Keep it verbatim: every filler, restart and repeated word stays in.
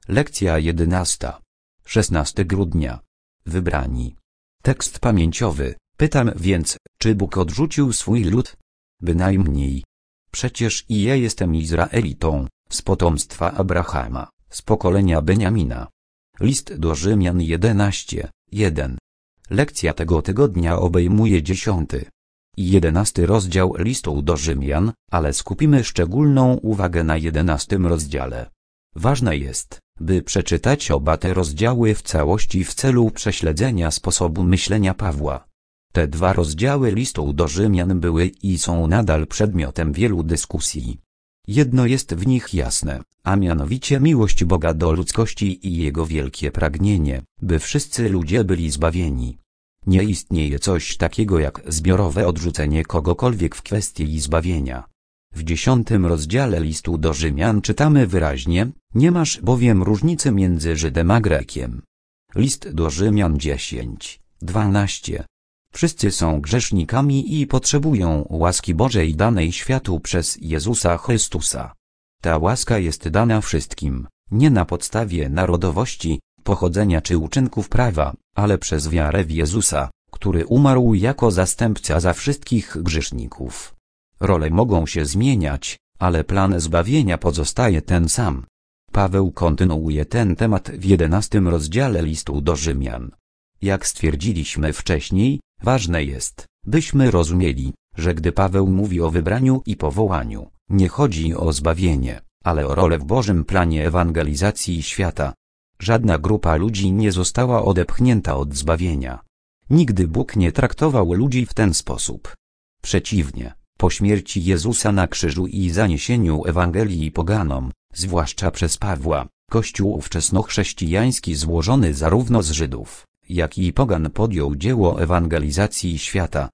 Lekcja jedenasta. szesnastego grudnia. Wybrani. Tekst pamięciowy. Pytam więc, czy Bóg odrzucił swój lud? Bynajmniej. Przecież i ja jestem Izraelitą, z potomstwa Abrahama, z pokolenia Beniamina. List do Rzymian jedenaście, jeden. Lekcja tego tygodnia obejmuje dziesiąty i jedenasty rozdział listu do Rzymian, ale skupimy szczególną uwagę na jedenastym rozdziale. Ważne jest, by przeczytać oba te rozdziały w całości w celu prześledzenia sposobu myślenia Pawła. Te dwa rozdziały listu do Rzymian były i są nadal przedmiotem wielu dyskusji. Jedno jest w nich jasne, a mianowicie miłość Boga do ludzkości i Jego wielkie pragnienie, by wszyscy ludzie byli zbawieni. Nie istnieje coś takiego jak zbiorowe odrzucenie kogokolwiek w kwestii zbawienia. W dziesiątym rozdziale listu do Rzymian czytamy wyraźnie: nie masz bowiem różnicy między Żydem a Grekiem. List do Rzymian dziesięć, dwanaście. Wszyscy są grzesznikami i potrzebują łaski Bożej danej światu przez Jezusa Chrystusa. Ta łaska jest dana wszystkim, nie na podstawie narodowości, pochodzenia czy uczynków prawa, ale przez wiarę w Jezusa, który umarł jako zastępca za wszystkich grzeszników. Role mogą się zmieniać, ale plan zbawienia pozostaje ten sam. Paweł kontynuuje ten temat w jedenastym rozdziale listu do Rzymian. Jak stwierdziliśmy wcześniej, ważne jest, byśmy rozumieli, że gdy Paweł mówi o wybraniu i powołaniu, nie chodzi o zbawienie, ale o rolę w Bożym planie ewangelizacji świata. Żadna grupa ludzi nie została odepchnięta od zbawienia. Nigdy Bóg nie traktował ludzi w ten sposób. Przeciwnie, po śmierci Jezusa na krzyżu i zaniesieniu Ewangelii poganom, zwłaszcza przez Pawła, Kościół wczesnochrześcijański złożony zarówno z Żydów, jak i pogan podjął dzieło ewangelizacji świata.